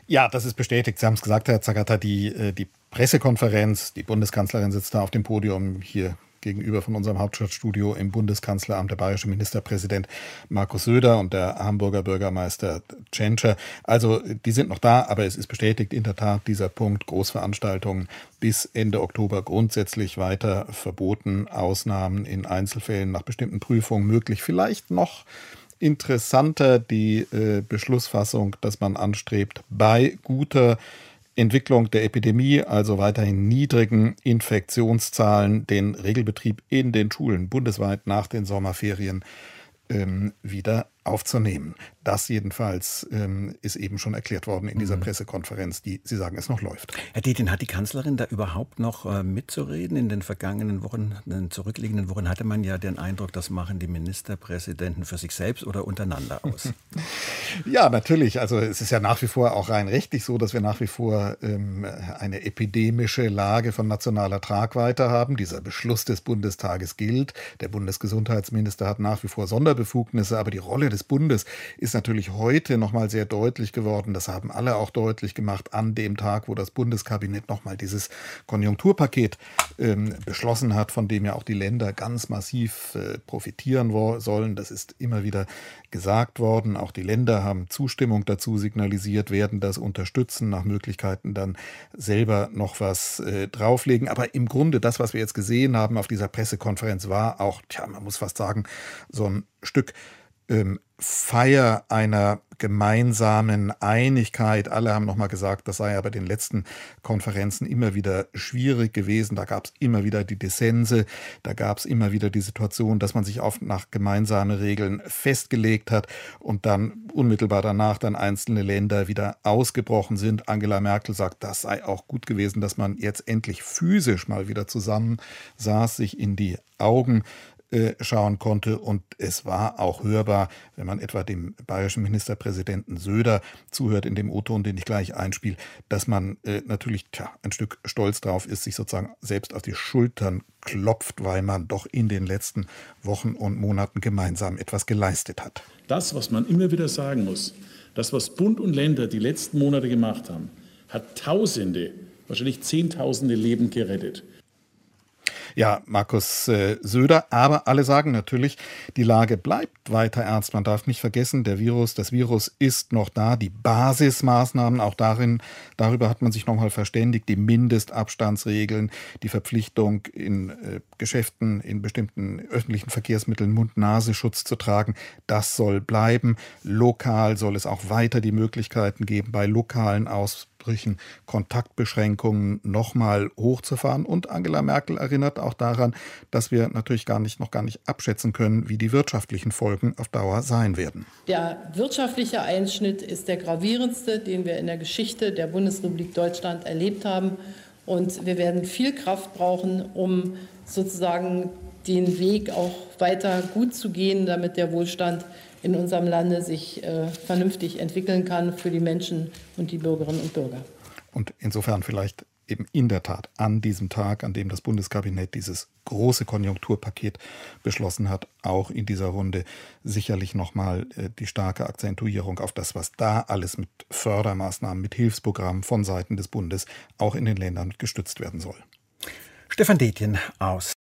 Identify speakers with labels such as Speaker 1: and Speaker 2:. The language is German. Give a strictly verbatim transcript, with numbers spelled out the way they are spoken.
Speaker 1: Ja, das ist bestätigt. Sie haben es gesagt, Herr Zagatta, die, äh, die Pressekonferenz, die Bundeskanzlerin sitzt da auf dem Podium hier gegenüber von unserem Hauptstadtstudio im Bundeskanzleramt, der bayerische Ministerpräsident Markus Söder und der Hamburger Bürgermeister Tschentscher. Also die sind noch da, aber es ist bestätigt in der Tat dieser Punkt, Großveranstaltungen bis Ende Oktober grundsätzlich weiter verboten, Ausnahmen in Einzelfällen nach bestimmten Prüfungen möglich. Vielleicht noch interessanter die äh, Beschlussfassung, dass man anstrebt, bei guter Entwicklung der Epidemie, also weiterhin niedrigen Infektionszahlen, den Regelbetrieb in den Schulen bundesweit nach den Sommerferien ähm, wieder aufzunehmen. Das jedenfalls ähm, ist eben schon erklärt worden in dieser mhm. Pressekonferenz, die, Sie sagen, es noch läuft.
Speaker 2: Herr Detjen, hat die Kanzlerin da überhaupt noch äh, mitzureden? In den vergangenen Wochen, in den zurückliegenden Wochen hatte man ja den Eindruck, das machen die Ministerpräsidenten für sich selbst oder untereinander aus.
Speaker 1: Ja, natürlich. Also es ist ja nach wie vor auch rein rechtlich so, dass wir nach wie vor ähm, eine epidemische Lage von nationaler Tragweite haben. Dieser Beschluss des Bundestages gilt. Der Bundesgesundheitsminister hat nach wie vor Sonderbefugnisse, aber die Rolle des Bundes ist natürlich heute noch mal sehr deutlich geworden. Das haben alle auch deutlich gemacht an dem Tag, wo das Bundeskabinett noch mal dieses Konjunkturpaket ähm, beschlossen hat, von dem ja auch die Länder ganz massiv äh, profitieren wo- sollen. Das ist immer wieder gesagt worden. Auch die Länder haben Zustimmung dazu signalisiert, werden das unterstützen, nach Möglichkeiten dann selber noch was äh, drauflegen. Aber im Grunde das, was wir jetzt gesehen haben auf dieser Pressekonferenz, war auch, tja, man muss fast sagen, so ein Stück ähm, Feier einer gemeinsamen Einigkeit. Alle haben nochmal gesagt, das sei ja bei den letzten Konferenzen immer wieder schwierig gewesen. Da gab es immer wieder die Dissense, da gab es immer wieder die Situation, dass man sich auf nach gemeinsame Regeln festgelegt hat und dann unmittelbar danach dann einzelne Länder wieder ausgebrochen sind. Angela Merkel sagt, das sei auch gut gewesen, dass man jetzt endlich physisch mal wieder zusammen saß, sich in die Augen schauen konnte, und es war auch hörbar, wenn man etwa dem bayerischen Ministerpräsidenten Söder zuhört in dem O-Ton, den ich gleich einspiele, dass man äh, natürlich tja, ein Stück stolz drauf ist, sich sozusagen selbst auf die Schultern klopft, weil man doch in den letzten Wochen und Monaten gemeinsam etwas geleistet hat.
Speaker 3: Das, was man immer wieder sagen muss, das, was Bund und Länder die letzten Monate gemacht haben, hat Tausende, wahrscheinlich Zehntausende Leben gerettet.
Speaker 1: Ja, Markus äh, Söder, aber alle sagen natürlich, die Lage bleibt weiter ernst. Man darf nicht vergessen, der Virus, das Virus ist noch da. Die Basismaßnahmen, auch darin, darüber hat man sich nochmal verständigt, die Mindestabstandsregeln, die Verpflichtung in äh, Geschäften, in bestimmten öffentlichen Verkehrsmitteln Mund-Nasenschutz zu tragen, das soll bleiben. Lokal soll es auch weiter die Möglichkeiten geben, bei lokalen Ausbrüchen Kontaktbeschränkungen nochmal hochzufahren. Und Angela Merkel erinnert auch daran, dass wir natürlich gar nicht, noch gar nicht abschätzen können, wie die wirtschaftlichen Folgen auf Dauer sein werden.
Speaker 4: Der wirtschaftliche Einschnitt ist der gravierendste, den wir in der Geschichte der Bundesrepublik Deutschland erlebt haben. Und wir werden viel Kraft brauchen, um sozusagen den Weg auch weiter gut zu gehen, damit der Wohlstand in unserem Lande sich äh, vernünftig entwickeln kann für die Menschen und die Bürgerinnen und Bürger.
Speaker 1: Und insofern vielleicht eben in der Tat an diesem Tag, an dem das Bundeskabinett dieses große Konjunkturpaket beschlossen hat, auch in dieser Runde sicherlich nochmal äh, die starke Akzentuierung auf das, was da alles mit Fördermaßnahmen, mit Hilfsprogrammen von Seiten des Bundes auch in den Ländern gestützt werden soll.
Speaker 2: Stefan Detjen aus